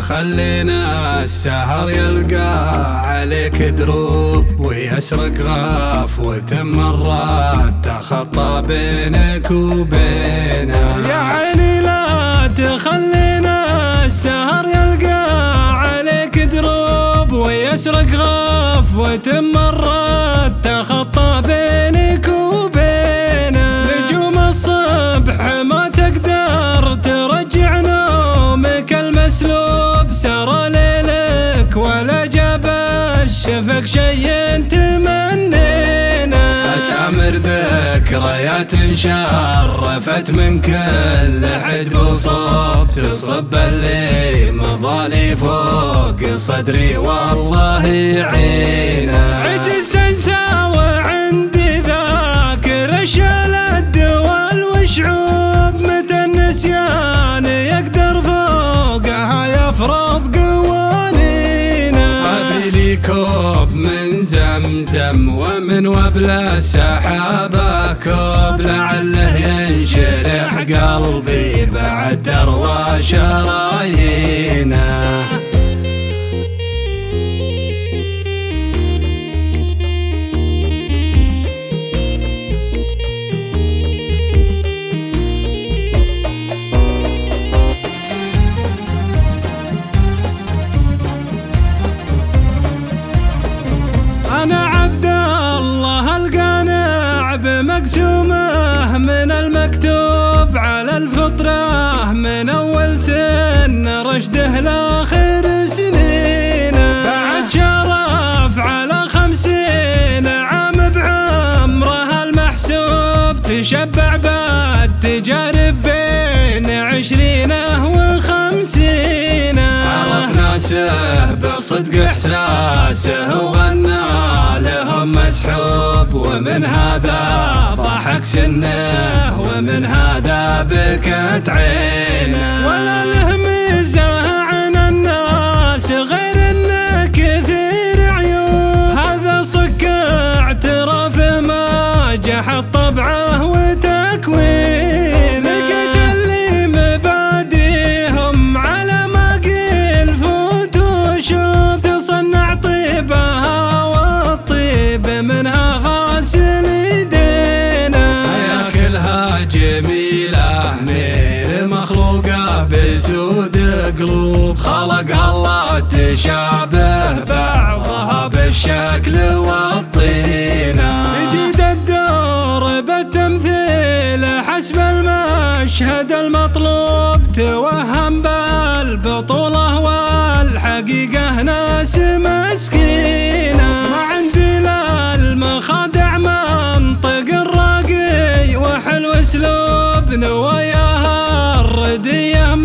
تخلينا السهر يلقى عليك دروب ويسرق غفوة مرات تخطى بينك وبينه. يا عيني لا تخلينا السهر يلقى عليك دروب ويسرق غفوة مرات تخطى بينك وبينه. نجوم الصبح ما تقدر ترجع نومك المسلوب، سرى ليلك ولا جاب الشفق شي تمنينا. أسامر ذكريات شرفت من كل حد وصوب، تصب اللي مضالي فوق صدري والله يعينا. عجزت انسى وعندي ذاكر الشلد والشعوب، متى النسيان يقدر فوقها يفرض قوانينا. أبي كوب من زمزم ومن وبل السحابة كوب، لعله ينشرح قلبي بعد تروى شرايينا. أنا عبد الله القانع بمقسومه من المكتوب على الفطرة، من أول سن رشده لآخر سنينه. بعد شرف على 50 عام بعمره المحسوب، تشبع بالتجارب بين 20 و50. عرف ناسه بصدق إحساسه وغنى لهم مسحوب، ومن هذا ضحك سنه ومن هذا بكت عينه. ولا له ميزة عن الناس غير انه كثير عيوب، هذا صك اعترافه ما جحد طبعه وتكوينه. لقيت اللي مباديهم على ما قيل فوتوشوب، تصنع طيبها والطيب منها غاسل يدينا. ياكلها جميلة نير مخلوقة بسود قلوب، خلق الله تشابه بعضها بالشكل والطينة. يجيد الدور بالتمثيل حسب المشهد المطلوب، توهم بالبطولة والحقيقة ناس مسكينة. ما عندي لا المخادع منطق الراقي وحلو اسلوب، نواياها الردية